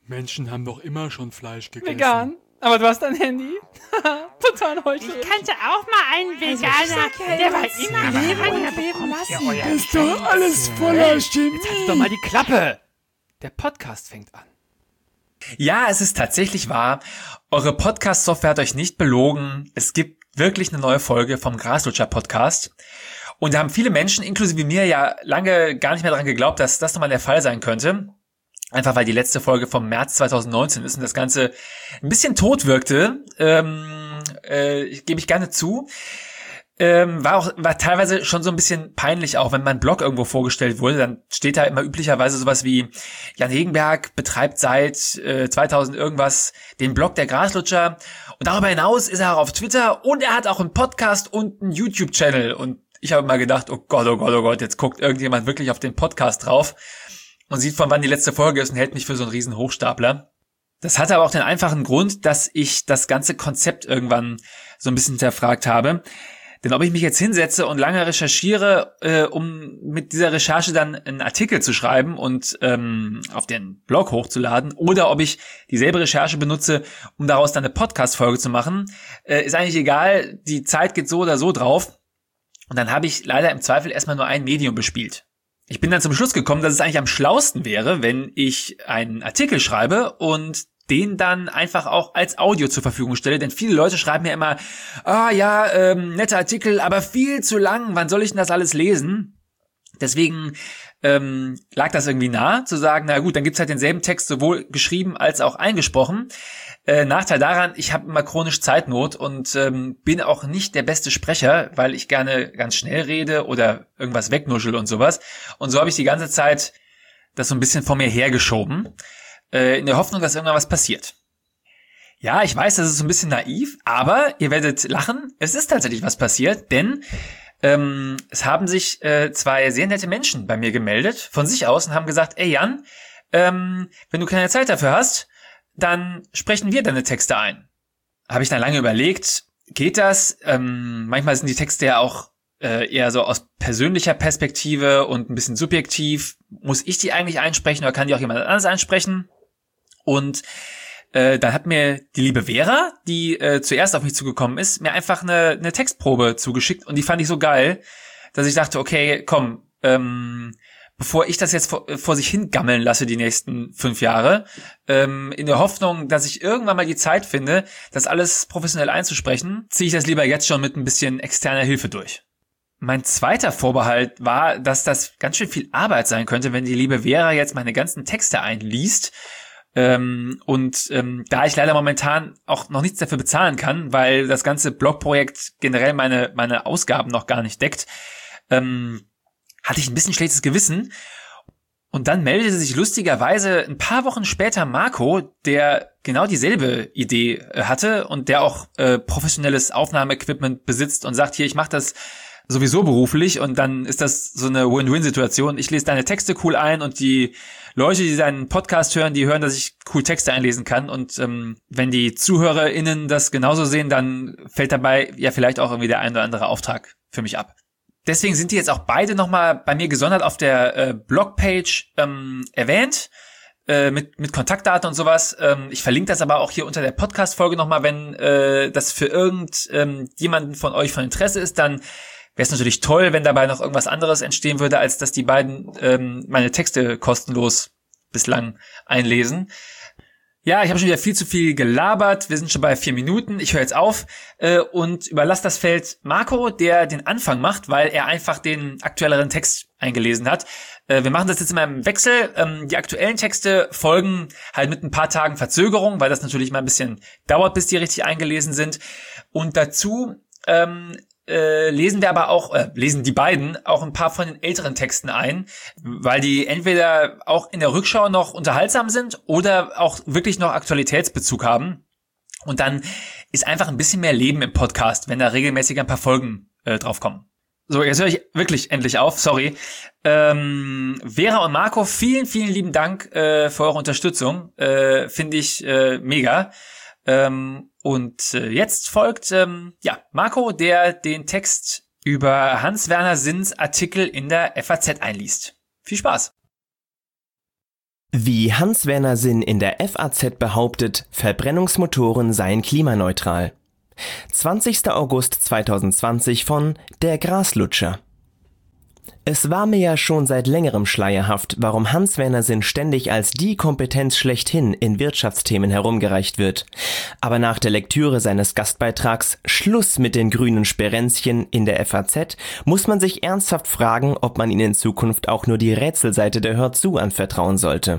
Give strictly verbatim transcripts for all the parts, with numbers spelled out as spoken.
Menschen haben doch immer schon Fleisch gegessen. Vegan? Aber du hast ein Handy? Total heuchlerisch. Ich kannte auch mal einen Veganer, ja, der war jetzt immer leben vegan. und leben lassen. Ja, euer Ist doch alles voller Chemie. Jetzt halt doch mal die Klappe. Der Podcast fängt an. Ja, es ist tatsächlich wahr. Eure Podcast-Software hat euch nicht belogen. Es gibt wirklich eine neue Folge vom Graslutscher-Podcast. Und da haben viele Menschen, inklusive mir, ja lange gar nicht mehr daran geglaubt, dass das nochmal der Fall sein könnte. Einfach weil die letzte Folge vom März zwanzig neunzehn ist und das Ganze ein bisschen tot wirkte. Ähm, äh, ich gebe ich gerne zu. Ähm, war auch war teilweise schon so ein bisschen peinlich auch, wenn mein Blog irgendwo vorgestellt wurde, dann steht da immer üblicherweise sowas wie Jan Hegenberg betreibt seit äh, zweitausend irgendwas den Blog der Graslutscher und darüber hinaus ist er auch auf Twitter und er hat auch einen Podcast und einen YouTube-Channel und ich habe mal gedacht, oh Gott, oh Gott, oh Gott, jetzt guckt irgendjemand wirklich auf den Podcast drauf und sieht, von wann die letzte Folge ist und hält mich für so einen riesen Hochstapler. Das hatte aber auch den einfachen Grund, dass ich das ganze Konzept irgendwann so ein bisschen hinterfragt habe. Denn ob ich mich jetzt hinsetze und lange recherchiere, äh, um mit dieser Recherche dann einen Artikel zu schreiben und ähm, auf den Blog hochzuladen, oder ob ich dieselbe Recherche benutze, um daraus dann eine Podcast-Folge zu machen, äh, ist eigentlich egal. Die Zeit geht so oder so drauf. Und dann habe ich leider im Zweifel erstmal nur ein Medium bespielt. Ich bin dann zum Schluss gekommen, dass es eigentlich am schlausten wäre, wenn ich einen Artikel schreibe und den dann einfach auch als Audio zur Verfügung stelle, denn viele Leute schreiben mir immer, ah ja, ähm, netter Artikel, aber viel zu lang, wann soll ich denn das alles lesen? Deswegen ähm, lag das irgendwie nah, zu sagen, na gut, dann gibt's halt denselben Text sowohl geschrieben als auch eingesprochen. Äh, Nachteil daran, ich habe immer chronisch Zeitnot und ähm, bin auch nicht der beste Sprecher, weil ich gerne ganz schnell rede oder irgendwas wegnuschel und sowas. Und so habe ich die ganze Zeit das so ein bisschen vor mir hergeschoben, in der Hoffnung, dass irgendwann was passiert. Ja, ich weiß, das ist so ein bisschen naiv, aber ihr werdet lachen, es ist tatsächlich was passiert, denn ähm, es haben sich äh, zwei sehr nette Menschen bei mir gemeldet, von sich aus, und haben gesagt, ey Jan, ähm, wenn du keine Zeit dafür hast, dann sprechen wir deine Texte ein. Habe ich dann lange überlegt, geht das? Ähm, manchmal sind die Texte ja auch äh, eher so aus persönlicher Perspektive und ein bisschen subjektiv. Muss ich die eigentlich einsprechen oder kann die auch jemand anderes einsprechen? Und äh, dann hat mir die liebe Vera, die äh, zuerst auf mich zugekommen ist, mir einfach eine, eine Textprobe zugeschickt und die fand ich so geil, dass ich dachte, okay, komm, ähm, bevor ich das jetzt vor, vor sich hingammeln lasse die nächsten fünf Jahre, ähm, in der Hoffnung, dass ich irgendwann mal die Zeit finde, das alles professionell einzusprechen, ziehe ich das lieber jetzt schon mit ein bisschen externer Hilfe durch. Mein zweiter Vorbehalt war, dass das ganz schön viel Arbeit sein könnte, wenn die liebe Vera jetzt meine ganzen Texte einliest. Ähm, und ähm, da ich leider momentan auch noch nichts dafür bezahlen kann, weil das ganze Blogprojekt generell meine meine Ausgaben noch gar nicht deckt, ähm, hatte ich ein bisschen schlechtes Gewissen. Und dann meldete sich lustigerweise ein paar Wochen später Marco, der genau dieselbe Idee äh, hatte und der auch äh, professionelles Aufnahmeequipment besitzt und sagt, hier, ich mache das sowieso beruflich und dann ist das so eine Win-Win-Situation. Ich lese deine Texte cool ein und die Leute, die deinen Podcast hören, die hören, dass ich cool Texte einlesen kann und ähm, wenn die ZuhörerInnen das genauso sehen, dann fällt dabei ja vielleicht auch irgendwie der ein oder andere Auftrag für mich ab. Deswegen sind die jetzt auch beide nochmal bei mir gesondert auf der äh, Blogpage ähm, erwähnt, äh, mit mit Kontaktdaten und sowas. Ähm, ich verlinke das aber auch hier unter der Podcast-Folge nochmal, wenn äh, das für irgendjemanden ähm, von euch von Interesse ist, dann wäre es natürlich toll, wenn dabei noch irgendwas anderes entstehen würde, als dass die beiden ähm, meine Texte kostenlos bislang einlesen. Ja, ich habe schon wieder viel zu viel gelabert. Wir sind schon bei vier Minuten. Ich höre jetzt auf äh, und überlasse das Feld Marco, der den Anfang macht, weil er einfach den aktuelleren Text eingelesen hat. Äh, wir machen das jetzt immer im Wechsel. Ähm, die aktuellen Texte folgen halt mit ein paar Tagen Verzögerung, weil das natürlich mal ein bisschen dauert, bis die richtig eingelesen sind. Und dazu ähm, Äh, lesen wir aber auch, äh, lesen die beiden auch ein paar von den älteren Texten ein, weil die entweder auch in der Rückschau noch unterhaltsam sind oder auch wirklich noch Aktualitätsbezug haben. Und dann ist einfach ein bisschen mehr Leben im Podcast, wenn da regelmäßig ein paar Folgen äh, draufkommen. So, jetzt höre ich wirklich endlich auf, sorry. Ähm, Vera und Marco, vielen, vielen lieben Dank äh, für eure Unterstützung. Äh, finde ich äh, mega. Ähm, und äh, jetzt folgt ähm, ja Marco, der den Text über Hans-Werner Sinns Artikel in der F A Z einliest. Viel Spaß! Wie Hans-Werner Sinn in der F A Z behauptet, Verbrennungsmotoren seien klimaneutral. zwanzigster August zweitausendzwanzig von Der Graslutscher. Es war mir ja schon seit längerem schleierhaft, warum Hans-Werner Sinn ständig als die Kompetenz schlechthin in Wirtschaftsthemen herumgereicht wird. Aber nach der Lektüre seines Gastbeitrags Schluss mit den grünen Sperenzchen in der F A Z muss man sich ernsthaft fragen, ob man ihn in Zukunft auch nur die Rätselseite der Hör zu anvertrauen sollte.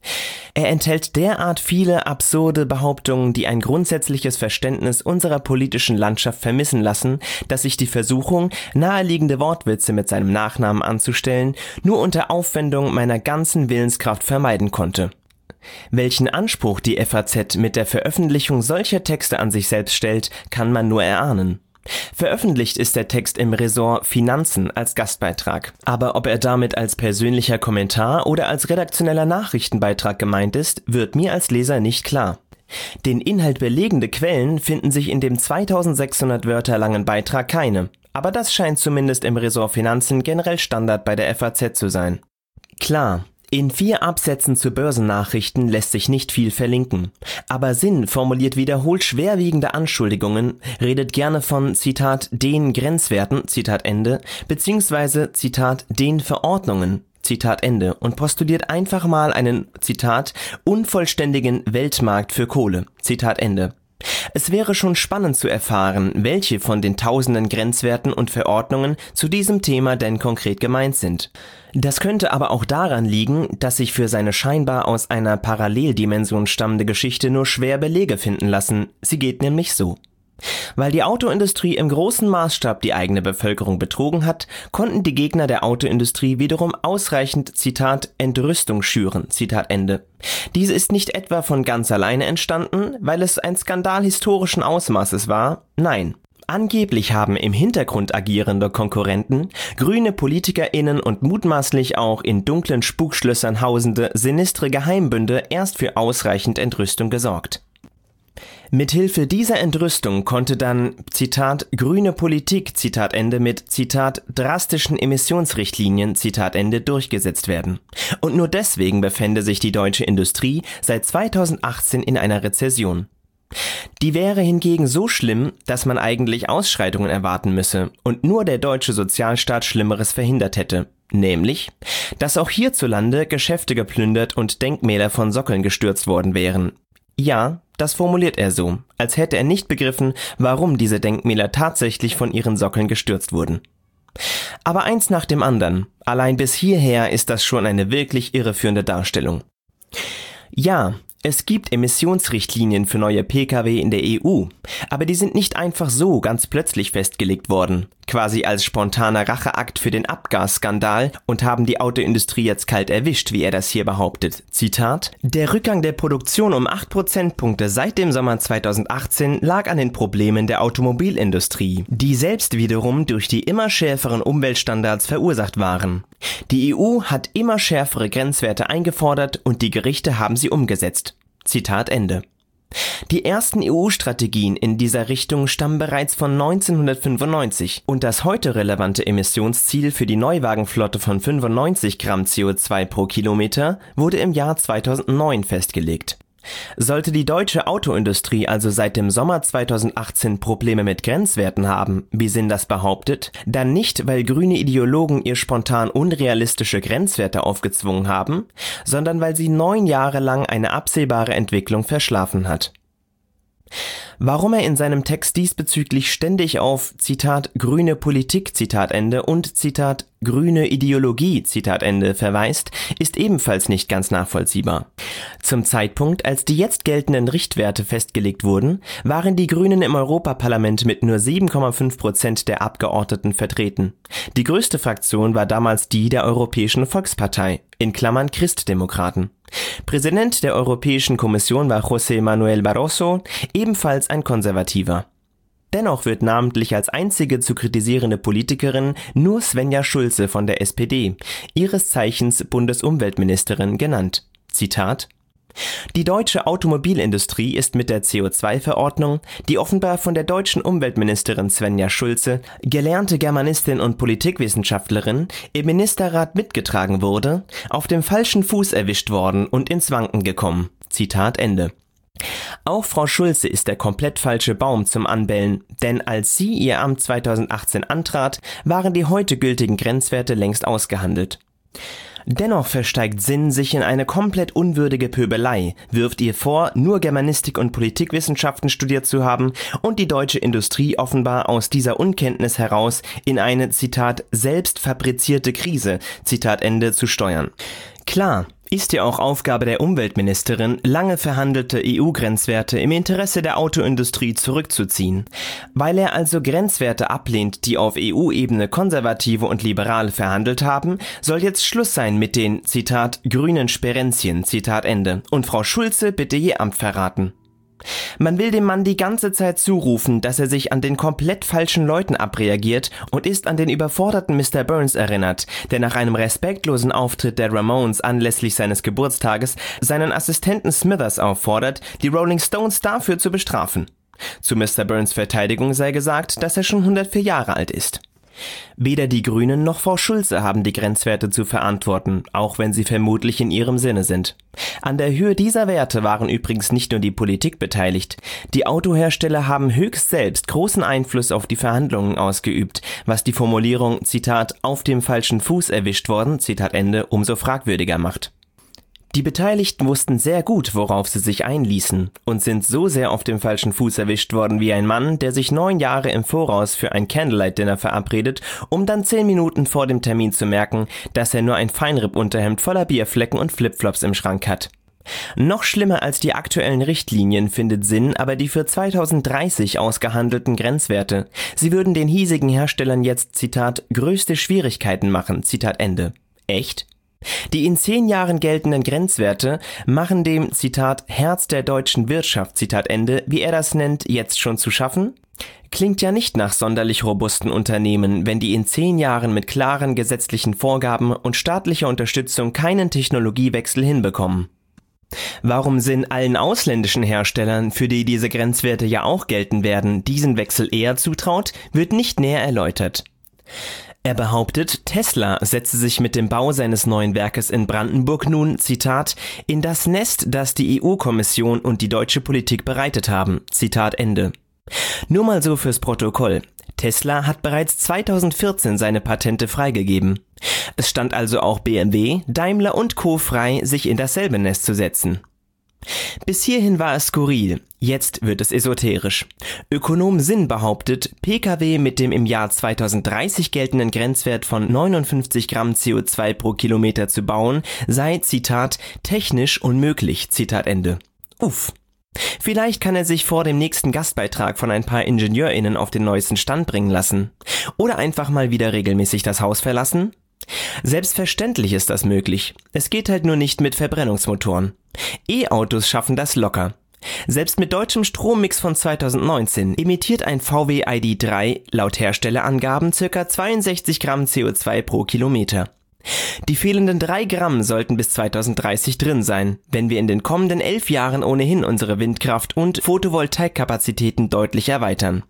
Er enthält derart viele absurde Behauptungen, die ein grundsätzliches Verständnis unserer politischen Landschaft vermissen lassen, dass ich die Versuchung, naheliegende Wortwitze mit seinem Nachnamen anzustellen, nur unter Aufwendung meiner ganzen Willenskraft vermeiden konnte. Welchen Anspruch die F A Z mit der Veröffentlichung solcher Texte an sich selbst stellt, kann man nur erahnen. Veröffentlicht ist der Text im Ressort Finanzen als Gastbeitrag. Aber ob er damit als persönlicher Kommentar oder als redaktioneller Nachrichtenbeitrag gemeint ist, wird mir als Leser nicht klar. Den Inhalt belegende Quellen finden sich in dem zweitausendsechshundert Wörter langen Beitrag keine. Aber das scheint zumindest im Ressort Finanzen generell Standard bei der F A Z zu sein. Klar. In vier Absätzen zu Börsennachrichten lässt sich nicht viel verlinken. Aber Sinn formuliert wiederholt schwerwiegende Anschuldigungen, redet gerne von, Zitat, den Grenzwerten, Zitat Ende, beziehungsweise, Zitat, den Verordnungen, Zitat Ende, und postuliert einfach mal einen, Zitat, unvollständigen Weltmarkt für Kohle, Zitat Ende. Es wäre schon spannend zu erfahren, welche von den tausenden Grenzwerten und Verordnungen zu diesem Thema denn konkret gemeint sind. Das könnte aber auch daran liegen, dass sich für seine scheinbar aus einer Paralleldimension stammende Geschichte nur schwer Belege finden lassen. Sie geht nämlich so. Weil die Autoindustrie im großen Maßstab die eigene Bevölkerung betrogen hat, konnten die Gegner der Autoindustrie wiederum ausreichend, Zitat, Entrüstung schüren, Zitat Ende. Diese ist nicht etwa von ganz alleine entstanden, weil es ein Skandal historischen Ausmaßes war, nein. Angeblich haben im Hintergrund agierende Konkurrenten, grüne PolitikerInnen und mutmaßlich auch in dunklen Spukschlössern hausende sinistre Geheimbünde erst für ausreichend Entrüstung gesorgt. Mithilfe dieser Entrüstung konnte dann, Zitat, grüne Politik, Zitat Ende, mit, Zitat, drastischen Emissionsrichtlinien, Zitat Ende, durchgesetzt werden. Und nur deswegen befände sich die deutsche Industrie seit zweitausendachtzehn in einer Rezession. Die wäre hingegen so schlimm, dass man eigentlich Ausschreitungen erwarten müsse und nur der deutsche Sozialstaat Schlimmeres verhindert hätte. Nämlich, dass auch hierzulande Geschäfte geplündert und Denkmäler von Sockeln gestürzt worden wären. Ja, das formuliert er so, als hätte er nicht begriffen, warum diese Denkmäler tatsächlich von ihren Sockeln gestürzt wurden. Aber eins nach dem anderen, allein bis hierher ist das schon eine wirklich irreführende Darstellung. Ja, es gibt Emissionsrichtlinien für neue Pkw in der E U, aber die sind nicht einfach so ganz plötzlich festgelegt worden, quasi als spontaner Racheakt für den Abgasskandal, und haben die Autoindustrie jetzt kalt erwischt, wie er das hier behauptet. Zitat: Der Rückgang der Produktion um acht Prozentpunkte seit dem Sommer zweitausendachtzehn lag an den Problemen der Automobilindustrie, die selbst wiederum durch die immer schärferen Umweltstandards verursacht waren. Die E U hat immer schärfere Grenzwerte eingefordert und die Gerichte haben sie umgesetzt. Zitat Ende. Die ersten E U-Strategien in dieser Richtung stammen bereits von neunzehnhundertfünfundneunzig und das heute relevante Emissionsziel für die Neuwagenflotte von fünfundneunzig Gramm C O zwei pro Kilometer wurde im Jahr zweitausendneun festgelegt. Sollte die deutsche Autoindustrie also seit dem Sommer zweitausendachtzehn Probleme mit Grenzwerten haben, wie Sinn das behauptet, dann nicht, weil grüne Ideologen ihr spontan unrealistische Grenzwerte aufgezwungen haben, sondern weil sie neun Jahre lang eine absehbare Entwicklung verschlafen hat. Warum er in seinem Text diesbezüglich ständig auf, Zitat, grüne Politik, Zitat Ende, und, Zitat, grüne Ideologie, Zitat Ende, verweist, ist ebenfalls nicht ganz nachvollziehbar. Zum Zeitpunkt, als die jetzt geltenden Richtwerte festgelegt wurden, waren die Grünen im Europaparlament mit nur sieben Komma fünf Prozent der Abgeordneten vertreten. Die größte Fraktion war damals die der Europäischen Volkspartei, in Klammern Christdemokraten. Präsident der Europäischen Kommission war José Manuel Barroso, ebenfalls ein Konservativer. Dennoch wird namentlich als einzige zu kritisierende Politikerin nur Svenja Schulze von der S P D, ihres Zeichens Bundesumweltministerin, genannt. Zitat: Die deutsche Automobilindustrie ist mit der C O zwei Verordnung, die offenbar von der deutschen Umweltministerin Svenja Schulze, gelernte Germanistin und Politikwissenschaftlerin, im Ministerrat mitgetragen wurde, auf dem falschen Fuß erwischt worden und ins Wanken gekommen. Zitat Ende. Auch Frau Schulze ist der komplett falsche Baum zum Anbellen, denn als sie ihr Amt zweitausendachtzehn antrat, waren die heute gültigen Grenzwerte längst ausgehandelt. Dennoch versteigt Sinn sich in eine komplett unwürdige Pöbelei, wirft ihr vor, nur Germanistik und Politikwissenschaften studiert zu haben und die deutsche Industrie offenbar aus dieser Unkenntnis heraus in eine, Zitat, selbst fabrizierte Krise, Zitat Ende, zu steuern. Klar, ist ja auch Aufgabe der Umweltministerin, lange verhandelte E U-Grenzwerte im Interesse der Autoindustrie zurückzuziehen. Weil er also Grenzwerte ablehnt, die auf E U-Ebene Konservative und Liberale verhandelt haben, soll jetzt Schluss sein mit den, Zitat, grünen Sperenzchen, Zitat Ende, und Frau Schulze bitte ihr Amt verraten. Man will dem Mann die ganze Zeit zurufen, dass er sich an den komplett falschen Leuten abreagiert und ist an den überforderten Mister Burns erinnert, der nach einem respektlosen Auftritt der Ramones anlässlich seines Geburtstages seinen Assistenten Smithers auffordert, die Rolling Stones dafür zu bestrafen. Zu Mister Burns Verteidigung sei gesagt, dass er schon hundertvier Jahre alt ist. Weder die Grünen noch Frau Schulze haben die Grenzwerte zu verantworten, auch wenn sie vermutlich in ihrem Sinne sind. An der Höhe dieser Werte waren übrigens nicht nur die Politik beteiligt. Die Autohersteller haben höchst selbst großen Einfluss auf die Verhandlungen ausgeübt, was die Formulierung, Zitat, auf dem falschen Fuß erwischt worden, Zitat Ende, umso fragwürdiger macht. Die Beteiligten wussten sehr gut, worauf sie sich einließen und sind so sehr auf dem falschen Fuß erwischt worden wie ein Mann, der sich neun Jahre im Voraus für ein Candlelight-Dinner verabredet, um dann zehn Minuten vor dem Termin zu merken, dass er nur ein Feinripp-Unterhemd voller Bierflecken und Flipflops im Schrank hat. Noch schlimmer als die aktuellen Richtlinien findet Sinn aber die für zweitausenddreißig ausgehandelten Grenzwerte. Sie würden den hiesigen Herstellern jetzt, Zitat, größte Schwierigkeiten machen, Zitat Ende. Echt? Die in zehn Jahren geltenden Grenzwerte machen dem, Zitat, Herz der deutschen Wirtschaft, Zitat Ende, wie er das nennt, jetzt schon zu schaffen? Klingt ja nicht nach sonderlich robusten Unternehmen, wenn die in zehn Jahren mit klaren gesetzlichen Vorgaben und staatlicher Unterstützung keinen Technologiewechsel hinbekommen. Warum Sinn allen ausländischen Herstellern, für die diese Grenzwerte ja auch gelten werden, diesen Wechsel eher zutraut, wird nicht näher erläutert. Er behauptet, Tesla setze sich mit dem Bau seines neuen Werkes in Brandenburg nun, Zitat, in das Nest, das die E U-Kommission und die deutsche Politik bereitet haben, Zitat Ende. Nur mal so fürs Protokoll. Tesla hat bereits zweitausendvierzehn seine Patente freigegeben. Es stand also auch B M W, Daimler und Co. frei, sich in dasselbe Nest zu setzen. Bis hierhin war es skurril, jetzt wird es esoterisch. Ökonom Sinn behauptet, Pkw mit dem im Jahr zweitausenddreißig geltenden Grenzwert von neunundfünfzig Gramm C O zwei pro Kilometer zu bauen, sei, Zitat, technisch unmöglich, Zitat Ende. Uff. Vielleicht kann er sich vor dem nächsten Gastbeitrag von ein paar IngenieurInnen auf den neuesten Stand bringen lassen. Oder einfach mal wieder regelmäßig das Haus verlassen? Selbstverständlich ist das möglich. Es geht halt nur nicht mit Verbrennungsmotoren. E-Autos schaffen das locker. Selbst mit deutschem Strommix von zweitausendneunzehn emittiert ein V W I D drei laut Herstellerangaben ca. zweiundsechzig Gramm C O zwei pro Kilometer. Die fehlenden drei Gramm sollten bis zweitausenddreißig drin sein, wenn wir in den kommenden elf Jahren ohnehin unsere Windkraft- und Photovoltaikkapazitäten deutlich erweitern.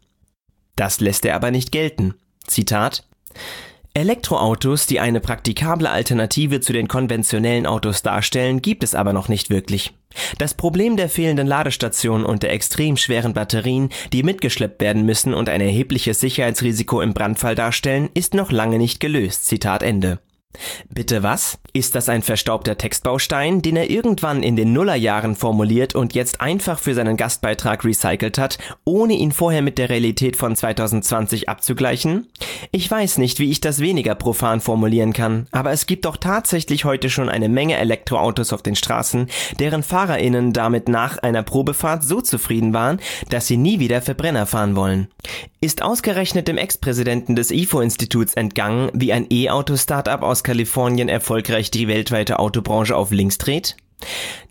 Das lässt er aber nicht gelten. Zitat: Elektroautos, die eine praktikable Alternative zu den konventionellen Autos darstellen, gibt es aber noch nicht wirklich. Das Problem der fehlenden Ladestationen und der extrem schweren Batterien, die mitgeschleppt werden müssen und ein erhebliches Sicherheitsrisiko im Brandfall darstellen, ist noch lange nicht gelöst. Zitat Ende. Bitte was? Ist das ein verstaubter Textbaustein, den er irgendwann in den Nullerjahren formuliert und jetzt einfach für seinen Gastbeitrag recycelt hat, ohne ihn vorher mit der Realität von zweitausendzwanzig abzugleichen? Ich weiß nicht, wie ich das weniger profan formulieren kann, aber es gibt doch tatsächlich heute schon eine Menge Elektroautos auf den Straßen, deren FahrerInnen damit nach einer Probefahrt so zufrieden waren, dass sie nie wieder Verbrenner fahren wollen. Ist ausgerechnet dem Ex-Präsidenten des I F O-Instituts entgangen, wie ein E-Auto-Startup aus Kalifornien erfolgreich die weltweite Autobranche auf links dreht?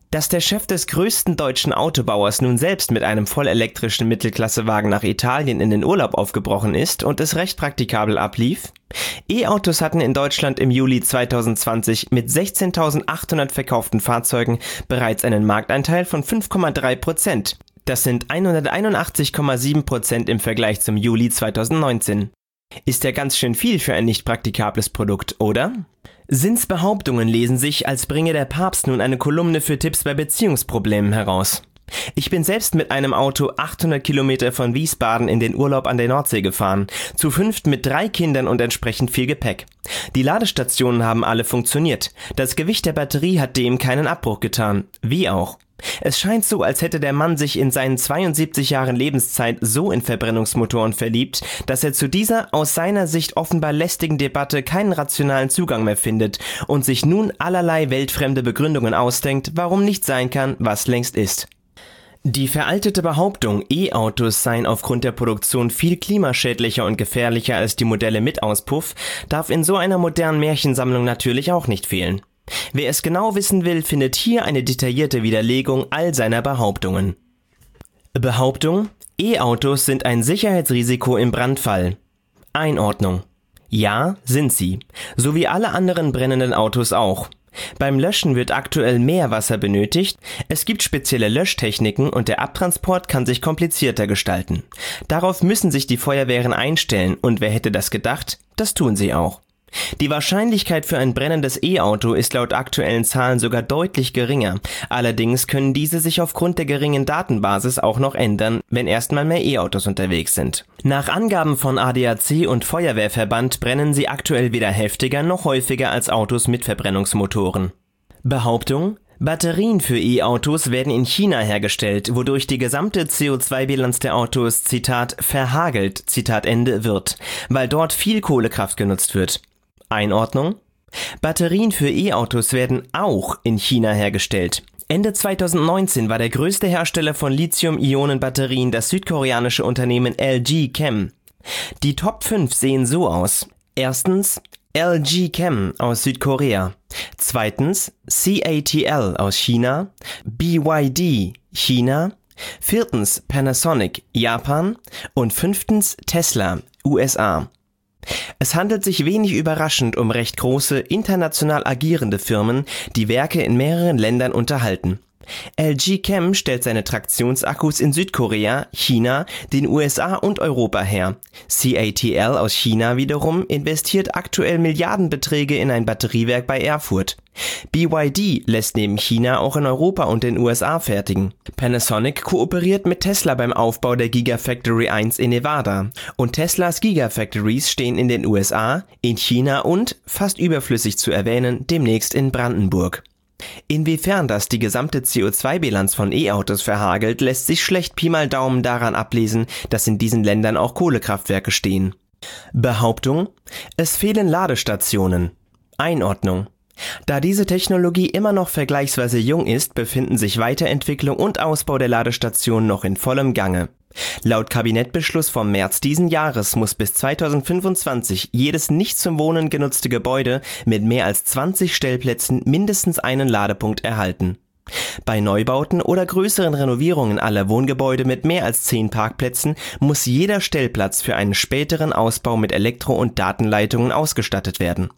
Dass der Chef des größten deutschen Autobauers nun selbst mit einem vollelektrischen Mittelklassewagen nach Italien in den Urlaub aufgebrochen ist und es recht praktikabel ablief? E-Autos hatten in Deutschland im Juli zweitausendzwanzig mit sechzehntausendachthundert verkauften Fahrzeugen bereits einen Marktanteil von fünf Komma drei Prozent. Das sind hunderteinundachtzig Komma sieben Prozent im Vergleich zum Juli zweitausendneunzehn. Ist ja ganz schön viel für ein nicht praktikables Produkt, oder? Sinns Behauptungen lesen sich, als bringe der Papst nun eine Kolumne für Tipps bei Beziehungsproblemen heraus. Ich bin selbst mit einem Auto achthundert Kilometer von Wiesbaden in den Urlaub an der Nordsee gefahren, zu fünft mit drei Kindern und entsprechend viel Gepäck. Die Ladestationen haben alle funktioniert, das Gewicht der Batterie hat dem keinen Abbruch getan, wie auch. Es scheint so, als hätte der Mann sich in seinen zweiundsiebzig Jahren Lebenszeit so in Verbrennungsmotoren verliebt, dass er zu dieser aus seiner Sicht offenbar lästigen Debatte keinen rationalen Zugang mehr findet und sich nun allerlei weltfremde Begründungen ausdenkt, warum nicht sein kann, was längst ist. Die veraltete Behauptung, E-Autos seien aufgrund der Produktion viel klimaschädlicher und gefährlicher als die Modelle mit Auspuff, darf in so einer modernen Märchensammlung natürlich auch nicht fehlen. Wer es genau wissen will, findet hier eine detaillierte Widerlegung all seiner Behauptungen. Behauptung: E-Autos sind ein Sicherheitsrisiko im Brandfall. Einordnung: Ja, sind sie. So wie alle anderen brennenden Autos auch. Beim Löschen wird aktuell mehr Wasser benötigt, es gibt spezielle Löschtechniken und der Abtransport kann sich komplizierter gestalten. Darauf müssen sich die Feuerwehren einstellen und wer hätte das gedacht, das tun sie auch. Die Wahrscheinlichkeit für ein brennendes E-Auto ist laut aktuellen Zahlen sogar deutlich geringer. Allerdings können diese sich aufgrund der geringen Datenbasis auch noch ändern, wenn erstmal mehr E-Autos unterwegs sind. Nach Angaben von A D A C und Feuerwehrverband brennen sie aktuell weder heftiger noch häufiger als Autos mit Verbrennungsmotoren. Behauptung: Batterien für E-Autos werden in China hergestellt, wodurch die gesamte C O zwei Bilanz der Autos, Zitat, verhagelt, Zitat Ende, wird, weil dort viel Kohlekraft genutzt wird. Einordnung: Batterien für E-Autos werden auch in China hergestellt. Ende zweitausendneunzehn war der größte Hersteller von Lithium-Ionen-Batterien das südkoreanische Unternehmen L G Chem. Die Top fünf sehen so aus. Erstens L G Chem aus Südkorea. Zweitens C A T L aus China. B Y D China. Viertens Panasonic Japan. Und fünftens Tesla U S A. Es handelt sich wenig überraschend um recht große, international agierende Firmen, die Werke in mehreren Ländern unterhalten. L G Chem stellt seine Traktionsakkus in Südkorea, China, den U S A und Europa her. C A T L aus China wiederum investiert aktuell Milliardenbeträge in ein Batteriewerk bei Erfurt. B Y D lässt neben China auch in Europa und den U S A fertigen. Panasonic kooperiert mit Tesla beim Aufbau der Gigafactory eins in Nevada. Und Teslas Gigafactories stehen in den U S A, in China und, fast überflüssig zu erwähnen, demnächst in Brandenburg. Inwiefern das die gesamte C O zwei Bilanz von E-Autos verhagelt, lässt sich schlecht Pi mal Daumen daran ablesen, dass in diesen Ländern auch Kohlekraftwerke stehen. Behauptung: Es fehlen Ladestationen. Einordnung: Da diese Technologie immer noch vergleichsweise jung ist, befinden sich Weiterentwicklung und Ausbau der Ladestationen noch in vollem Gange. Laut Kabinettbeschluss vom März diesen Jahres muss bis zweitausendfünfundzwanzig jedes nicht zum Wohnen genutzte Gebäude mit mehr als zwanzig Stellplätzen mindestens einen Ladepunkt erhalten. Bei Neubauten oder größeren Renovierungen aller Wohngebäude mit mehr als zehn Parkplätzen muss jeder Stellplatz für einen späteren Ausbau mit Elektro- und Datenleitungen ausgestattet werden.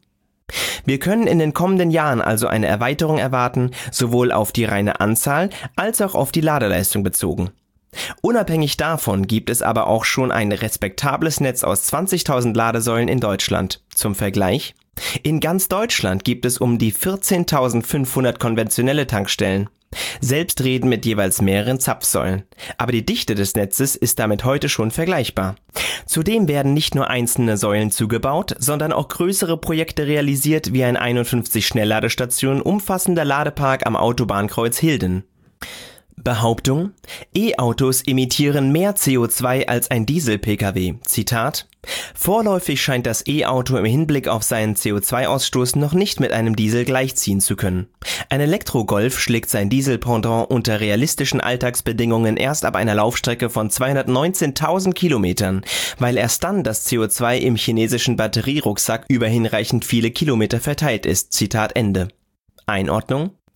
Wir können in den kommenden Jahren also eine Erweiterung erwarten, sowohl auf die reine Anzahl als auch auf die Ladeleistung bezogen. Unabhängig davon gibt es aber auch schon ein respektables Netz aus zwanzigtausend Ladesäulen in Deutschland. Zum Vergleich: In ganz Deutschland gibt es um die vierzehntausendfünfhundert konventionelle Tankstellen, selbstredend mit jeweils mehreren Zapfsäulen. Aber die Dichte des Netzes ist damit heute schon vergleichbar. Zudem werden nicht nur einzelne Säulen zugebaut, sondern auch größere Projekte realisiert, wie ein einundfünfzig Schnellladestationen umfassender Ladepark am Autobahnkreuz Hilden. Behauptung: E-Autos emittieren mehr C O zwei als ein Diesel-Pkw. Zitat: Vorläufig scheint das E-Auto im Hinblick auf seinen C O zwei Ausstoß noch nicht mit einem Diesel gleichziehen zu können. Ein Elektro-Golf schlägt sein Diesel-Pendant unter realistischen Alltagsbedingungen erst ab einer Laufstrecke von zweihundertneunzehntausend Kilometern, weil erst dann das C O zwei im chinesischen Batterierucksack über hinreichend viele Kilometer verteilt ist. Zitat Ende. Einordnung: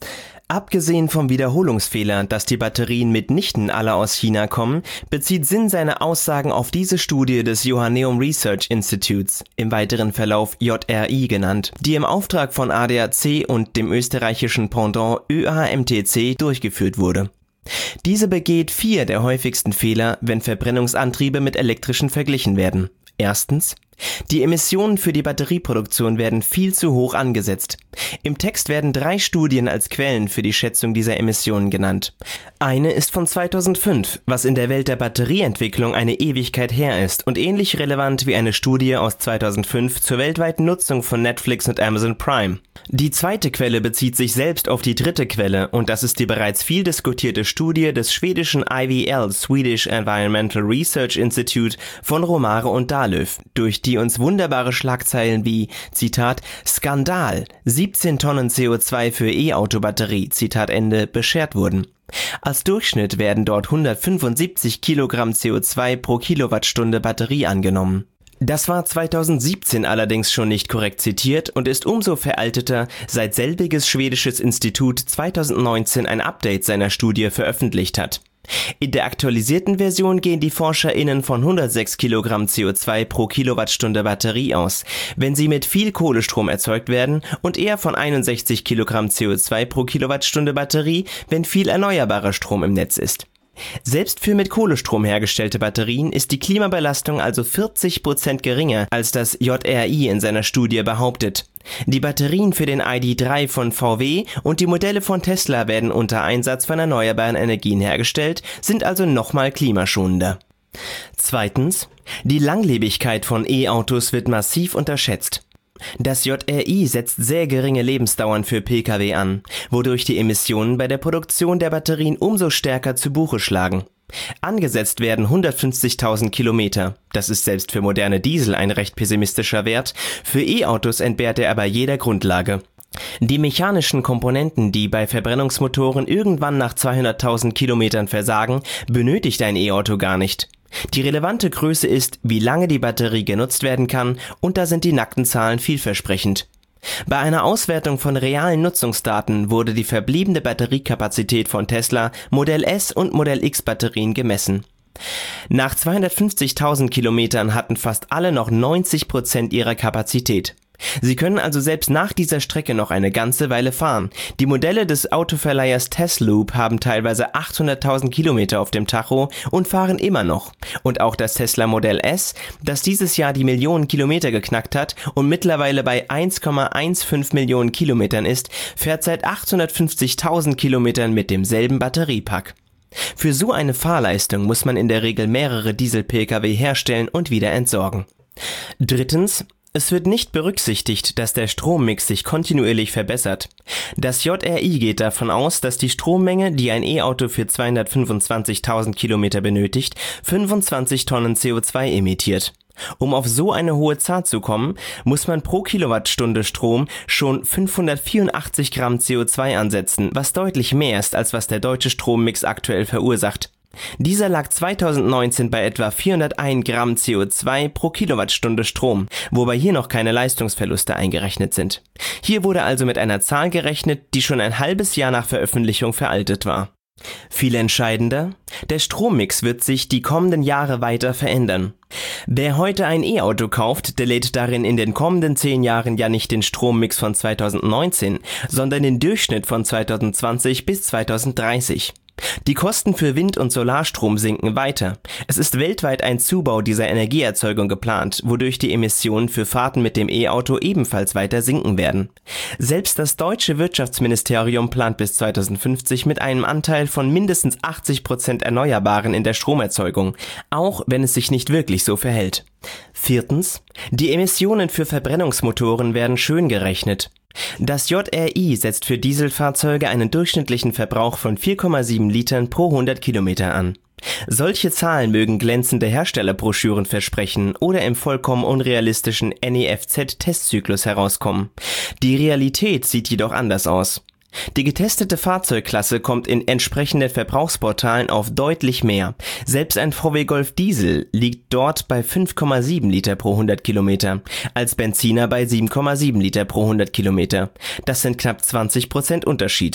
Abgesehen vom Wiederholungsfehler, dass die Batterien mitnichten alle aus China kommen, bezieht Sinn seine Aussagen auf diese Studie des Johanneum Research Institutes, im weiteren Verlauf J R I genannt, die im Auftrag von A D A C und dem österreichischen Pendant Ö A M T C durchgeführt wurde. Diese begeht vier der häufigsten Fehler, wenn Verbrennungsantriebe mit elektrischen verglichen werden. Erstens: Die Emissionen für die Batterieproduktion werden viel zu hoch angesetzt. Im Text werden drei Studien als Quellen für die Schätzung dieser Emissionen genannt. Eine ist von zweitausendfünf, was in der Welt der Batterieentwicklung eine Ewigkeit her ist und ähnlich relevant wie eine Studie aus zweitausendfünf zur weltweiten Nutzung von Netflix und Amazon Prime. Die zweite Quelle bezieht sich selbst auf die dritte Quelle und das ist die bereits viel diskutierte Studie des schwedischen I V L, Swedish Environmental Research Institute, von Romare und Dahlöf, durch die uns wunderbare Schlagzeilen wie, Zitat, Skandal, siebzehn Tonnen C O zwei für E-Auto-Batterie, Zitat Ende, beschert wurden. Als Durchschnitt werden dort hundertfünfundsiebzig Kilogramm C O zwei pro Kilowattstunde Batterie angenommen. Das war zweitausendsiebzehn allerdings schon nicht korrekt zitiert und ist umso veralteter, seit selbiges schwedisches Institut zweitausendneunzehn ein Update seiner Studie veröffentlicht hat. In der aktualisierten Version gehen die ForscherInnen von hundertsechs Kilogramm C O zwei pro Kilowattstunde Batterie aus, wenn sie mit viel Kohlestrom erzeugt werden, und eher von einundsechzig Kilogramm C O zwei pro Kilowattstunde Batterie, wenn viel erneuerbarer Strom im Netz ist. Selbst für mit Kohlestrom hergestellte Batterien ist die Klimabelastung also vierzig Prozent geringer, als das J R I in seiner Studie behauptet. Die Batterien für den I D drei von V W und die Modelle von Tesla werden unter Einsatz von erneuerbaren Energien hergestellt, sind also nochmal klimaschonender. Zweitens: Die Langlebigkeit von E-Autos wird massiv unterschätzt. Das J R I setzt sehr geringe Lebensdauern für Pkw an, wodurch die Emissionen bei der Produktion der Batterien umso stärker zu Buche schlagen. Angesetzt werden hundertfünfzigtausend Kilometer. Das ist selbst für moderne Diesel ein recht pessimistischer Wert, für E-Autos entbehrt er aber jeder Grundlage. Die mechanischen Komponenten, die bei Verbrennungsmotoren irgendwann nach zweihunderttausend Kilometern versagen, benötigt ein E-Auto gar nicht. Die relevante Größe ist, wie lange die Batterie genutzt werden kann, und da sind die nackten Zahlen vielversprechend. Bei einer Auswertung von realen Nutzungsdaten wurde die verbliebene Batteriekapazität von Tesla, Modell S und Modell X Batterien gemessen. Nach zweihundertfünfzigtausend Kilometern hatten fast alle noch neunzig Prozent ihrer Kapazität. Sie können also selbst nach dieser Strecke noch eine ganze Weile fahren. Die Modelle des Autoverleihers Tesloop haben teilweise achthunderttausend Kilometer auf dem Tacho und fahren immer noch. Und auch das Tesla Modell S, das dieses Jahr die Millionen Kilometer geknackt hat und mittlerweile bei eins Komma fünfzehn Millionen Kilometern ist, fährt seit achthundertfünfzigtausend Kilometern mit demselben Batteriepack. Für so eine Fahrleistung muss man in der Regel mehrere Diesel-Pkw herstellen und wieder entsorgen. Drittens: Es wird nicht berücksichtigt, dass der Strommix sich kontinuierlich verbessert. Das J R I geht davon aus, dass die Strommenge, die ein E-Auto für zweihundertfünfundzwanzigtausend Kilometer benötigt, fünfundzwanzig Tonnen C O zwei emittiert. Um auf so eine hohe Zahl zu kommen, muss man pro Kilowattstunde Strom schon fünfhundertvierundachtzig Gramm C O zwei ansetzen, was deutlich mehr ist, als was der deutsche Strommix aktuell verursacht. Dieser lag zweitausendneunzehn bei etwa vierhunderteins Gramm C O zwei pro Kilowattstunde Strom, wobei hier noch keine Leistungsverluste eingerechnet sind. Hier wurde also mit einer Zahl gerechnet, die schon ein halbes Jahr nach Veröffentlichung veraltet war. Viel entscheidender: Der Strommix wird sich die kommenden Jahre weiter verändern. Wer heute ein E-Auto kauft, der lädt darin in den kommenden zehn Jahren ja nicht den Strommix von zweitausendneunzehn, sondern den Durchschnitt von zweitausendzwanzig bis zweitausenddreißig. Die Kosten für Wind- und Solarstrom sinken weiter. Es ist weltweit ein Zubau dieser Energieerzeugung geplant, wodurch die Emissionen für Fahrten mit dem E-Auto ebenfalls weiter sinken werden. Selbst das deutsche Wirtschaftsministerium plant bis zweitausendfünfzig mit einem Anteil von mindestens achtzig Prozent Erneuerbaren in der Stromerzeugung, auch wenn es sich nicht wirklich so verhält. Viertens: Die Emissionen für Verbrennungsmotoren werden schön gerechnet. Das J R I setzt für Dieselfahrzeuge einen durchschnittlichen Verbrauch von vier Komma sieben Litern pro hundert Kilometer an. Solche Zahlen mögen glänzende Herstellerbroschüren versprechen oder im vollkommen unrealistischen N E F Z-Testzyklus herauskommen. Die Realität sieht jedoch anders aus. Die getestete Fahrzeugklasse kommt in entsprechenden Verbrauchsportalen auf deutlich mehr. Selbst ein V W Golf Diesel liegt dort bei fünf Komma sieben Liter pro hundert Kilometer, als Benziner bei sieben Komma sieben Liter pro hundert Kilometer. Das sind knapp zwanzig Prozent Unterschied.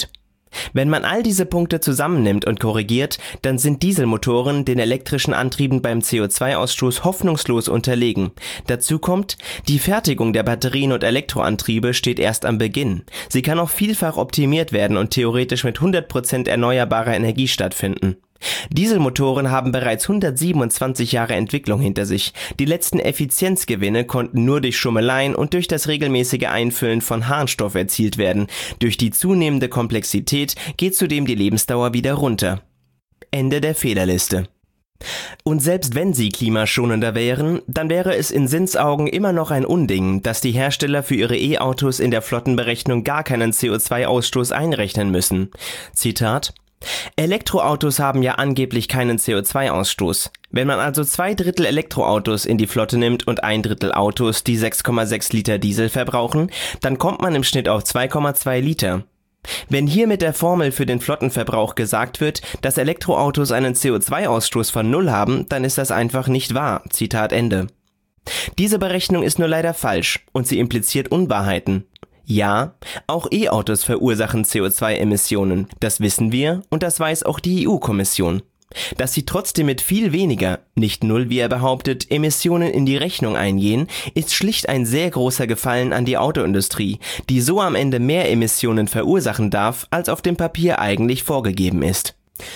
Wenn man all diese Punkte zusammennimmt und korrigiert, dann sind Dieselmotoren den elektrischen Antrieben beim C O zwei Ausstoß hoffnungslos unterlegen. Dazu kommt, die Fertigung der Batterien und Elektroantriebe steht erst am Beginn. Sie kann auch vielfach optimiert werden und theoretisch mit hundert Prozent erneuerbarer Energie stattfinden. Dieselmotoren haben bereits hundertsiebenundzwanzig Jahre Entwicklung hinter sich. Die letzten Effizienzgewinne konnten nur durch Schummeleien und durch das regelmäßige Einfüllen von Harnstoff erzielt werden. Durch die zunehmende Komplexität geht zudem die Lebensdauer wieder runter. Ende der Fehlerliste. Und selbst wenn sie klimaschonender wären, dann wäre es in Sinns Augen immer noch ein Unding, dass die Hersteller für ihre E-Autos in der Flottenberechnung gar keinen C O zwei Ausstoß einrechnen müssen. Zitat: Elektroautos haben ja angeblich keinen C O zwei Ausstoß. Wenn man also zwei Drittel Elektroautos in die Flotte nimmt und ein Drittel Autos, die sechs Komma sechs Liter Diesel verbrauchen, dann kommt man im Schnitt auf zwei Komma zwei Liter. Wenn hier mit der Formel für den Flottenverbrauch gesagt wird, dass Elektroautos einen C O zwei Ausstoß von null haben, dann ist das einfach nicht wahr. Zitat Ende. Diese Berechnung ist nur leider falsch und sie impliziert Unwahrheiten. Ja, auch E-Autos verursachen C O zwei Emissionen, das wissen wir und das weiß auch die E U-Kommission. Dass sie trotzdem mit viel weniger, nicht null wie er behauptet, Emissionen in die Rechnung eingehen, ist schlicht ein sehr großer Gefallen an die Autoindustrie, die so am Ende mehr Emissionen verursachen darf, als auf dem Papier eigentlich vorgegeben ist.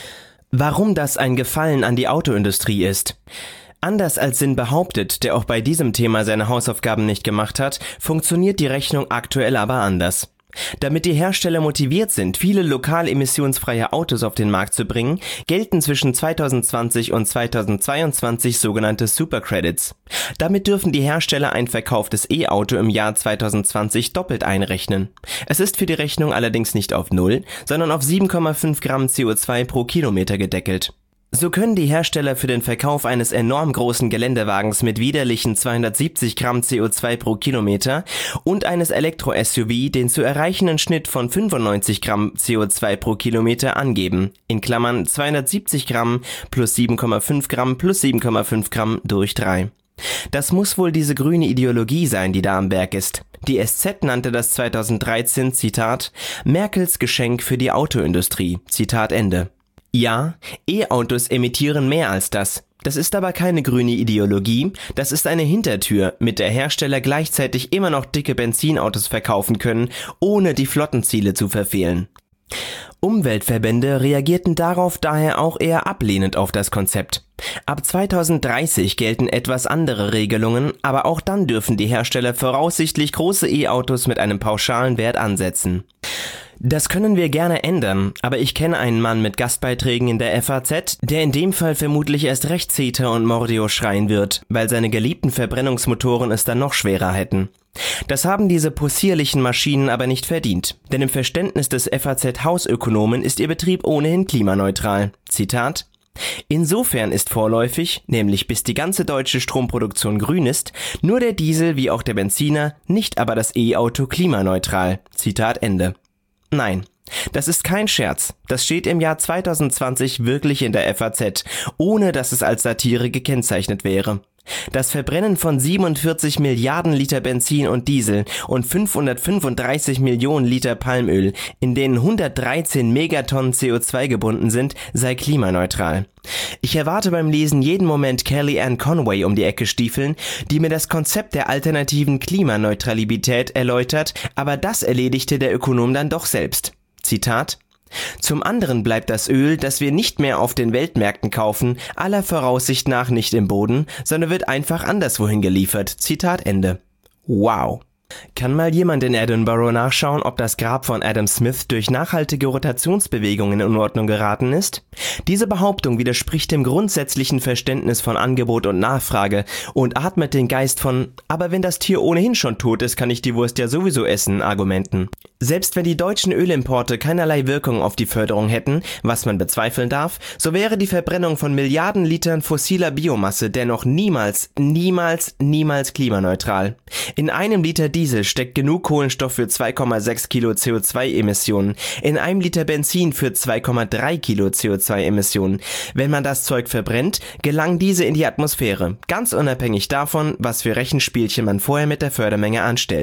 Warum das ein Gefallen an die Autoindustrie ist? Anders als Sinn behauptet, der auch bei diesem Thema seine Hausaufgaben nicht gemacht hat, funktioniert die Rechnung aktuell aber anders. Damit die Hersteller motiviert sind, viele lokal emissionsfreie Autos auf den Markt zu bringen, gelten zwischen zweitausendzwanzig und zweitausendzweiundzwanzig sogenannte Supercredits. Damit dürfen die Hersteller ein verkauftes E-Auto im Jahr zweitausendzwanzig doppelt einrechnen. Es ist für die Rechnung allerdings nicht auf null, sondern auf sieben Komma fünf Gramm C O zwei pro Kilometer gedeckelt. So können die Hersteller für den Verkauf eines enorm großen Geländewagens mit widerlichen zweihundertsiebzig Gramm C O zwei pro Kilometer und eines Elektro-S U V den zu erreichenden Schnitt von fünfundneunzig Gramm C O zwei pro Kilometer angeben, in Klammern zweihundertsiebzig Gramm plus sieben Komma fünf Gramm plus sieben Komma fünf Gramm durch drei. Das muss wohl diese grüne Ideologie sein, die da am Werk ist. Die S Z nannte das zweitausenddreizehn, Zitat, Merkels Geschenk für die Autoindustrie, Zitat Ende. Ja, E-Autos emittieren mehr als das. Das ist aber keine grüne Ideologie, das ist eine Hintertür, mit der Hersteller gleichzeitig immer noch dicke Benzinautos verkaufen können, ohne die Flottenziele zu verfehlen. Umweltverbände reagierten darauf daher auch eher ablehnend auf das Konzept. Ab zweitausenddreißig gelten etwas andere Regelungen, aber auch dann dürfen die Hersteller voraussichtlich große E-Autos mit einem pauschalen Wert ansetzen. Das können wir gerne ändern, aber ich kenne einen Mann mit Gastbeiträgen in der F A Z, der in dem Fall vermutlich erst recht Zeter und Mordio schreien wird, weil seine geliebten Verbrennungsmotoren es dann noch schwerer hätten. Das haben diese possierlichen Maschinen aber nicht verdient, denn im Verständnis des F A Z-Hausökonomen ist ihr Betrieb ohnehin klimaneutral. Zitat: Insofern ist vorläufig, nämlich bis die ganze deutsche Stromproduktion grün ist, nur der Diesel wie auch der Benziner, nicht aber das E-Auto klimaneutral. Zitat Ende. Nein, das ist kein Scherz. Das steht im Jahr zweitausendzwanzig wirklich in der F A Z, ohne dass es als Satire gekennzeichnet wäre. Das Verbrennen von siebenundvierzig Milliarden Liter Benzin und Diesel und fünfhundertfünfunddreißig Millionen Liter Palmöl, in denen hundertdreizehn Megatonnen C O zwei gebunden sind, sei klimaneutral. Ich erwarte beim Lesen jeden Moment Kellyanne Conway um die Ecke stiefeln, die mir das Konzept der alternativen Klimaneutralität erläutert, aber das erledigte der Ökonom dann doch selbst. Zitat: Zum anderen bleibt das Öl, das wir nicht mehr auf den Weltmärkten kaufen, aller Voraussicht nach nicht im Boden, sondern wird einfach anderswohin geliefert. Zitat Ende. Wow. Kann mal jemand in Edinburgh nachschauen, ob das Grab von Adam Smith durch nachhaltige Rotationsbewegungen in Unordnung geraten ist? Diese Behauptung widerspricht dem grundsätzlichen Verständnis von Angebot und Nachfrage und atmet den Geist von „aber wenn das Tier ohnehin schon tot ist, kann ich die Wurst ja sowieso essen" Argumenten. Selbst wenn die deutschen Ölimporte keinerlei Wirkung auf die Förderung hätten, was man bezweifeln darf, so wäre die Verbrennung von Milliarden Litern fossiler Biomasse dennoch niemals, niemals, niemals klimaneutral. In einem Liter Diesel steckt genug Kohlenstoff für zwei Komma sechs Kilo C O zwei Emissionen, in einem Liter Benzin für zwei Komma drei Kilo C O zwei Emissionen. Wenn man das Zeug verbrennt, gelangen diese in die Atmosphäre, ganz unabhängig davon, was für Rechenspielchen man vorher mit der Fördermenge anstellt.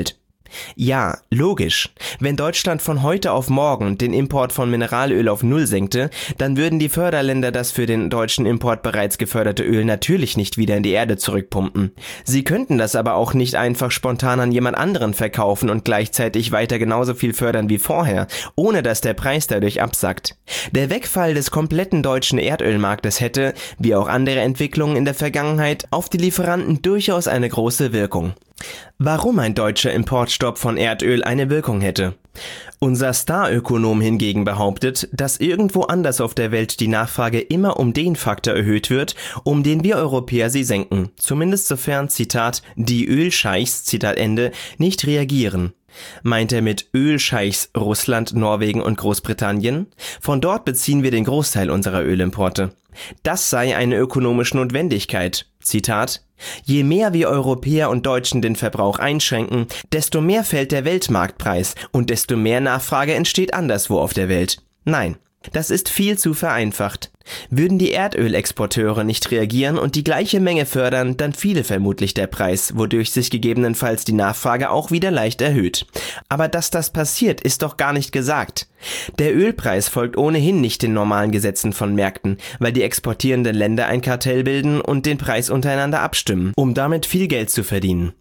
Ja, logisch. Wenn Deutschland von heute auf morgen den Import von Mineralöl auf Null senkte, dann würden die Förderländer das für den deutschen Import bereits geförderte Öl natürlich nicht wieder in die Erde zurückpumpen. Sie könnten das aber auch nicht einfach spontan an jemand anderen verkaufen und gleichzeitig weiter genauso viel fördern wie vorher, ohne dass der Preis dadurch absackt. Der Wegfall des kompletten deutschen Erdölmarktes hätte, wie auch andere Entwicklungen in der Vergangenheit, auf die Lieferanten durchaus eine große Wirkung. Warum ein deutscher Importstopp von Erdöl eine Wirkung hätte? Unser Starökonom hingegen behauptet, dass irgendwo anders auf der Welt die Nachfrage immer um den Faktor erhöht wird, um den wir Europäer sie senken. Zumindest sofern, Zitat, die Ölscheichs, Zitat Ende, nicht reagieren. Meint er mit Ölscheichs Russland, Norwegen und Großbritannien? Von dort beziehen wir den Großteil unserer Ölimporte. Das sei eine ökonomische Notwendigkeit. Zitat: Je mehr wir Europäer und Deutschen den Verbrauch einschränken, desto mehr fällt der Weltmarktpreis und desto mehr Nachfrage entsteht anderswo auf der Welt. Nein, das ist viel zu vereinfacht. Würden die Erdölexporteure nicht reagieren und die gleiche Menge fördern, dann fiele vermutlich der Preis, wodurch sich gegebenenfalls die Nachfrage auch wieder leicht erhöht. Aber dass das passiert, ist doch gar nicht gesagt. Der Ölpreis folgt ohnehin nicht den normalen Gesetzen von Märkten, weil die exportierenden Länder ein Kartell bilden und den Preis untereinander abstimmen, um damit viel Geld zu verdienen.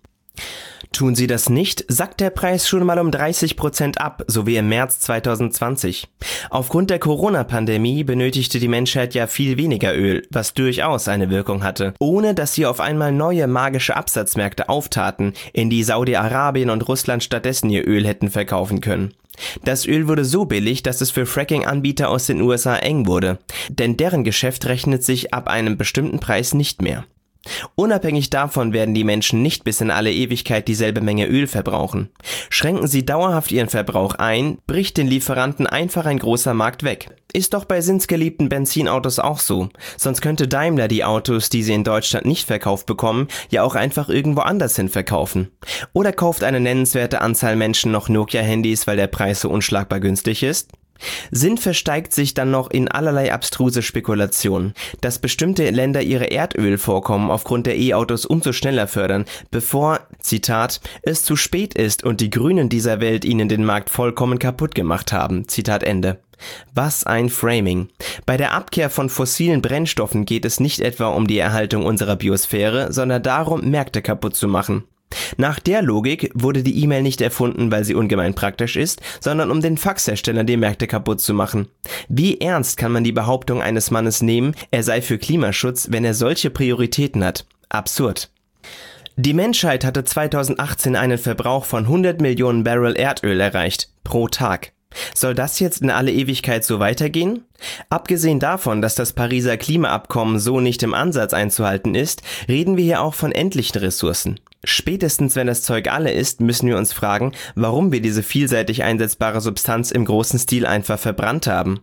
Tun sie das nicht, sackt der Preis schon mal um dreißig Prozent ab, so wie im März zwanzig zwanzig. Aufgrund der Corona-Pandemie benötigte die Menschheit ja viel weniger Öl, was durchaus eine Wirkung hatte, ohne dass sie auf einmal neue magische Absatzmärkte auftaten, in die Saudi-Arabien und Russland stattdessen ihr Öl hätten verkaufen können. Das Öl wurde so billig, dass es für Fracking-Anbieter aus den U S A eng wurde, denn deren Geschäft rechnet sich ab einem bestimmten Preis nicht mehr. Unabhängig davon werden die Menschen nicht bis in alle Ewigkeit dieselbe Menge Öl verbrauchen. Schränken sie dauerhaft ihren Verbrauch ein, bricht den Lieferanten einfach ein großer Markt weg. Ist doch bei sinnsgeliebten Benzinautos auch so. Sonst könnte Daimler die Autos, die sie in Deutschland nicht verkauft bekommen, ja auch einfach irgendwo anders hin verkaufen. Oder kauft eine nennenswerte Anzahl Menschen noch Nokia-Handys, weil der Preis so unschlagbar günstig ist? Sinn versteigt sich dann noch in allerlei abstruse Spekulationen, dass bestimmte Länder ihre Erdölvorkommen aufgrund der E-Autos umso schneller fördern, bevor, Zitat, es zu spät ist und die Grünen dieser Welt ihnen den Markt vollkommen kaputt gemacht haben, Zitat Ende. Was ein Framing. Bei der Abkehr von fossilen Brennstoffen geht es nicht etwa um die Erhaltung unserer Biosphäre, sondern darum, Märkte kaputt zu machen. Nach der Logik wurde die E-Mail nicht erfunden, weil sie ungemein praktisch ist, sondern um den Faxherstellern die Märkte kaputt zu machen. Wie ernst kann man die Behauptung eines Mannes nehmen, er sei für Klimaschutz, wenn er solche Prioritäten hat? Absurd. Die Menschheit hatte zweitausendachtzehn einen Verbrauch von hundert Millionen Barrel Erdöl erreicht, pro Tag. Soll das jetzt in alle Ewigkeit so weitergehen? Abgesehen davon, dass das Pariser Klimaabkommen so nicht im Ansatz einzuhalten ist, reden wir hier auch von endlichen Ressourcen. Spätestens wenn das Zeug alle ist, müssen wir uns fragen, warum wir diese vielseitig einsetzbare Substanz im großen Stil einfach verbrannt haben.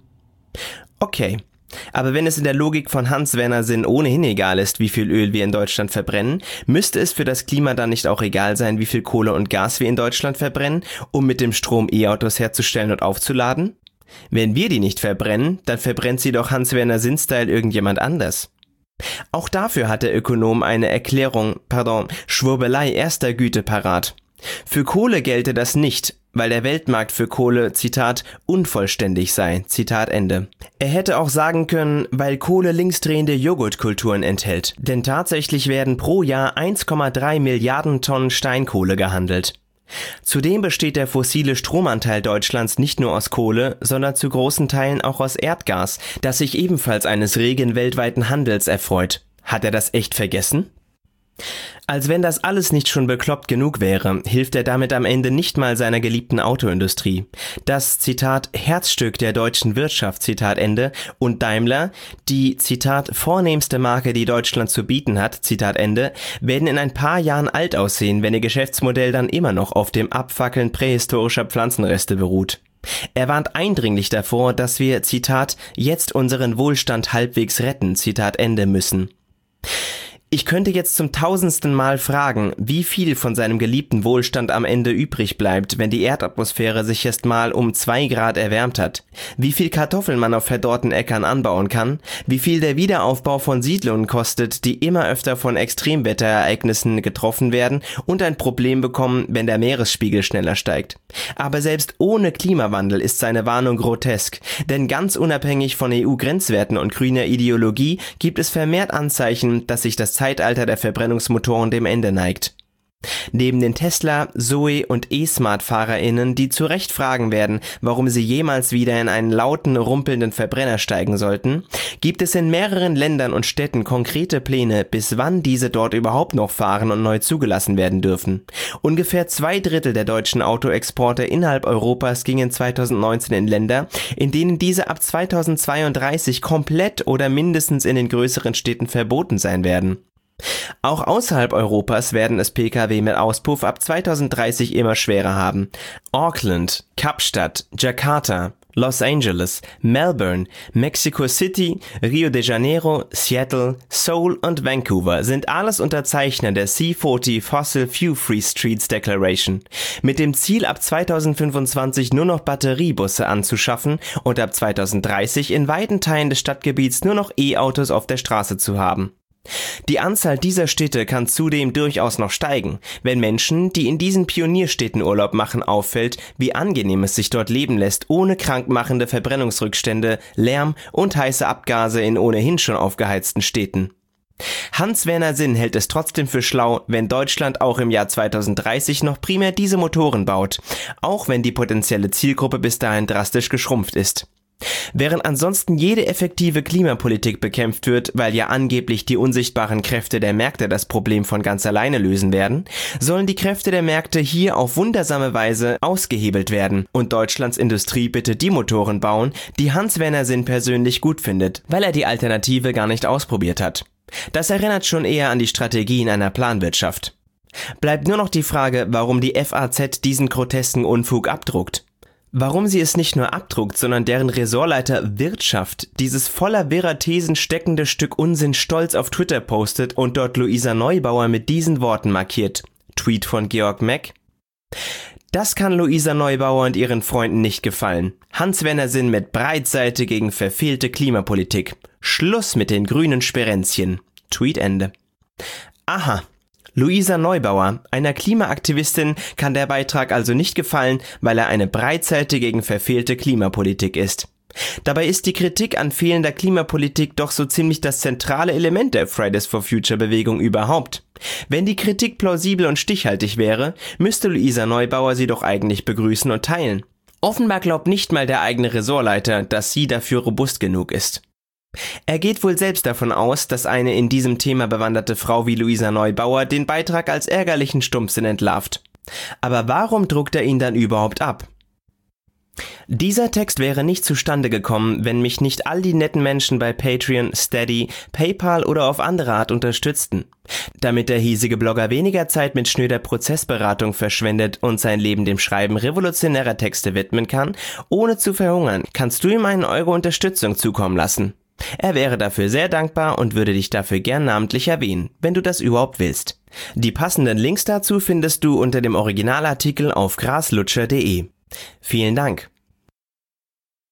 Okay, aber wenn es in der Logik von Hans-Werner Sinn ohnehin egal ist, wie viel Öl wir in Deutschland verbrennen, müsste es für das Klima dann nicht auch egal sein, wie viel Kohle und Gas wir in Deutschland verbrennen, um mit dem Strom E-Autos herzustellen und aufzuladen? Wenn wir die nicht verbrennen, dann verbrennt sie doch Hans-Werner Sinn-Style irgendjemand anders. Auch dafür hat der Ökonom eine Erklärung, pardon, Schwurbelei erster Güte parat. Für Kohle gelte das nicht, weil der Weltmarkt für Kohle, Zitat, unvollständig sei, Zitat Ende. Er hätte auch sagen können, weil Kohle linksdrehende Joghurtkulturen enthält, denn tatsächlich werden pro Jahr eins Komma drei Milliarden Tonnen Steinkohle gehandelt. Zudem besteht der fossile Stromanteil Deutschlands nicht nur aus Kohle, sondern zu großen Teilen auch aus Erdgas, das sich ebenfalls eines regen weltweiten Handels erfreut. Hat er das echt vergessen? Als wenn das alles nicht schon bekloppt genug wäre, hilft er damit am Ende nicht mal seiner geliebten Autoindustrie. Das, Zitat, Herzstück der deutschen Wirtschaft, Zitat Ende, und Daimler, die, Zitat, vornehmste Marke, die Deutschland zu bieten hat, Zitat Ende, werden in ein paar Jahren alt aussehen, wenn ihr Geschäftsmodell dann immer noch auf dem Abfackeln prähistorischer Pflanzenreste beruht. Er warnt eindringlich davor, dass wir, Zitat, jetzt unseren Wohlstand halbwegs retten, Zitat Ende müssen. Ich könnte jetzt zum tausendsten Mal fragen, wie viel von seinem geliebten Wohlstand am Ende übrig bleibt, wenn die Erdatmosphäre sich erst mal um zwei Grad erwärmt hat, wie viel Kartoffeln man auf verdorrten Äckern anbauen kann, wie viel der Wiederaufbau von Siedlungen kostet, die immer öfter von Extremwetterereignissen getroffen werden und ein Problem bekommen, wenn der Meeresspiegel schneller steigt. Aber selbst ohne Klimawandel ist seine Warnung grotesk, denn ganz unabhängig von E U-Grenzwerten und grüner Ideologie gibt es vermehrt Anzeichen, dass sich das Zeitalter der Verbrennungsmotoren dem Ende neigt. Neben den Tesla, Zoe und E-Smart-FahrerInnen, die zu Recht fragen werden, warum sie jemals wieder in einen lauten, rumpelnden Verbrenner steigen sollten, gibt es in mehreren Ländern und Städten konkrete Pläne, bis wann diese dort überhaupt noch fahren und neu zugelassen werden dürfen. Ungefähr zwei Drittel der deutschen Autoexporte innerhalb Europas gingen zweitausendneunzehn in Länder, in denen diese ab zweitausendzweiunddreißig komplett oder mindestens in den größeren Städten verboten sein werden. Auch außerhalb Europas werden es Pkw mit Auspuff ab zweitausenddreißig immer schwerer haben. Auckland, Kapstadt, Jakarta, Los Angeles, Melbourne, Mexico City, Rio de Janeiro, Seattle, Seoul und Vancouver sind alles Unterzeichner der C vierzig Fossil Fuel Free Streets Declaration, mit dem Ziel, ab zweitausendfünfundzwanzig nur noch Batteriebusse anzuschaffen und ab zweitausenddreißig in weiten Teilen des Stadtgebiets nur noch E-Autos auf der Straße zu haben. Die Anzahl dieser Städte kann zudem durchaus noch steigen, wenn Menschen, die in diesen Pionierstädten Urlaub machen, auffällt, wie angenehm es sich dort leben lässt, ohne krankmachende Verbrennungsrückstände, Lärm und heiße Abgase in ohnehin schon aufgeheizten Städten. Hans-Werner Sinn hält es trotzdem für schlau, wenn Deutschland auch im Jahr zweitausenddreißig noch primär diese Motoren baut, auch wenn die potenzielle Zielgruppe bis dahin drastisch geschrumpft ist. Während ansonsten jede effektive Klimapolitik bekämpft wird, weil ja angeblich die unsichtbaren Kräfte der Märkte das Problem von ganz alleine lösen werden, sollen die Kräfte der Märkte hier auf wundersame Weise ausgehebelt werden und Deutschlands Industrie bitte die Motoren bauen, die Hans-Werner Sinn persönlich gut findet, weil er die Alternative gar nicht ausprobiert hat. Das erinnert schon eher an die Strategien einer Planwirtschaft. Bleibt nur noch die Frage, warum die F A Z diesen grotesken Unfug abdruckt. Warum sie es nicht nur abdruckt, sondern deren Ressortleiter Wirtschaft dieses voller wirrer Thesen steckende Stück Unsinn stolz auf Twitter postet und dort Luisa Neubauer mit diesen Worten markiert. Tweet von Georg Mack. Das kann Luisa Neubauer und ihren Freunden nicht gefallen. Hans-Werner Sinn mit Breitseite gegen verfehlte Klimapolitik. Schluss mit den grünen Sperenzchen. Tweet Ende. Aha. Luisa Neubauer, einer Klimaaktivistin, kann der Beitrag also nicht gefallen, weil er eine Breitseite gegen verfehlte Klimapolitik ist. Dabei ist die Kritik an fehlender Klimapolitik doch so ziemlich das zentrale Element der Fridays for Future Bewegung überhaupt. Wenn die Kritik plausibel und stichhaltig wäre, müsste Luisa Neubauer sie doch eigentlich begrüßen und teilen. Offenbar glaubt nicht mal der eigene Ressortleiter, dass sie dafür robust genug ist. Er geht wohl selbst davon aus, dass eine in diesem Thema bewanderte Frau wie Luisa Neubauer den Beitrag als ärgerlichen Stumpfsinn entlarvt. Aber warum druckt er ihn dann überhaupt ab? Dieser Text wäre nicht zustande gekommen, wenn mich nicht all die netten Menschen bei Patreon, Steady, PayPal oder auf andere Art unterstützten. Damit der hiesige Blogger weniger Zeit mit schnöder Prozessberatung verschwendet und sein Leben dem Schreiben revolutionärer Texte widmen kann, ohne zu verhungern, kannst du ihm einen Euro Unterstützung zukommen lassen. Er wäre dafür sehr dankbar und würde dich dafür gern namentlich erwähnen, wenn du das überhaupt willst. Die passenden Links dazu findest du unter dem Originalartikel auf graslutscher punkt de. Vielen Dank.